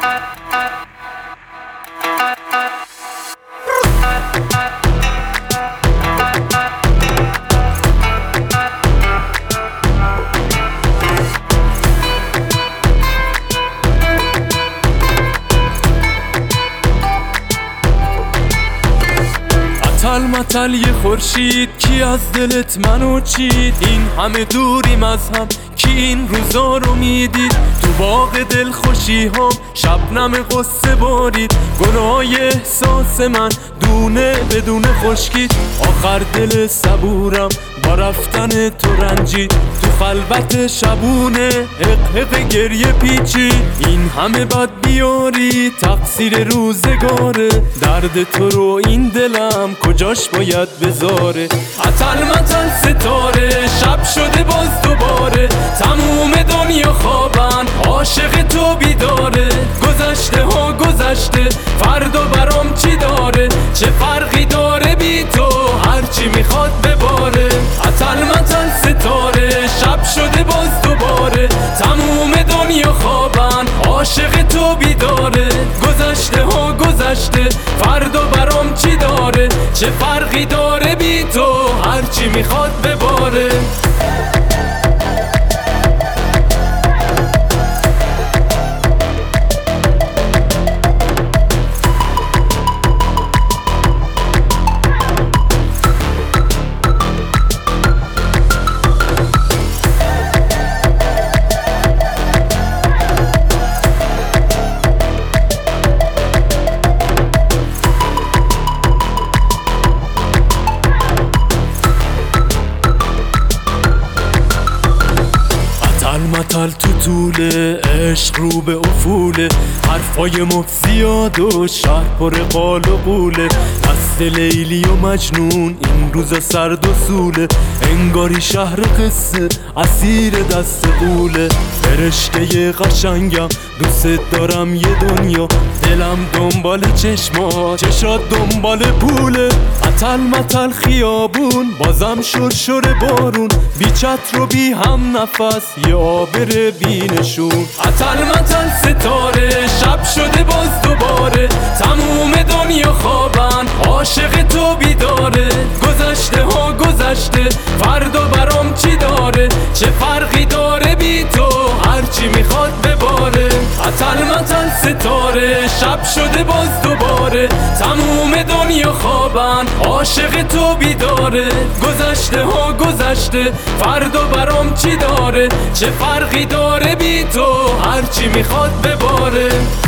متل یه خورشید کی از دلت منو چید؟ این همه دوریم از هم کی این روزا رو میدید؟ تو باغ دل خوشی هم شبنم قصه بارید، گناه احساس من دونه بدون خشکید. آخر دل صبورم با رفتن تو رنجید، تو خلوت شبونه حق گریه پیچی. این همه بد بیاری تقصیر روزگاره، درد تو رو این دلم کجاش باید بذاره؟ عطل متل ستاره شب شده باز دوباره، تموم دنیا خوابن عاشق تو بیداره. گذشته ها گذشته فردا برام چی داره؟ چه فرقی داره بی تو هرچی میخواد بباره. عطل متل ستاره شب شده باز دوباره، تموم دنیا خوابن عاشق تو بیداره. گذشته ها گذشته فردا برام چی داره؟ چه فرقی داره بی تو هرچی میخواد بباره. متل تو طوله عشق رو به افوله، حرفای مفت زیاد و شهر پر قال و قوله. دست لیلی و مجنون این روزا سرد و سوله، انگاری شهر قصه اسیر دست قوله. فرشته قشنگم دوست دارم یه دنیا، دلم دنبال چشات دنبال پوله. عطل متل خیابون بازم شرشر بارون، بی چتر و بی هم نفس یه آبر بی نشون. عطل متل ستاره شب شده باز دوباره، تموم دنیا خوابن عاشق تو بیداره. گذشته ها گذشته فردا برام چی داره؟ چه فرقی داره بی تو هرچی میخواد بباره. عطل متل ستاره شب شده باز دوباره، تموم دنیا خوابن عاشق تو بیداره. گذشته ها گذشته فردا برام چی داره؟ چه فرقی داره بی تو هرچی میخواد بباره.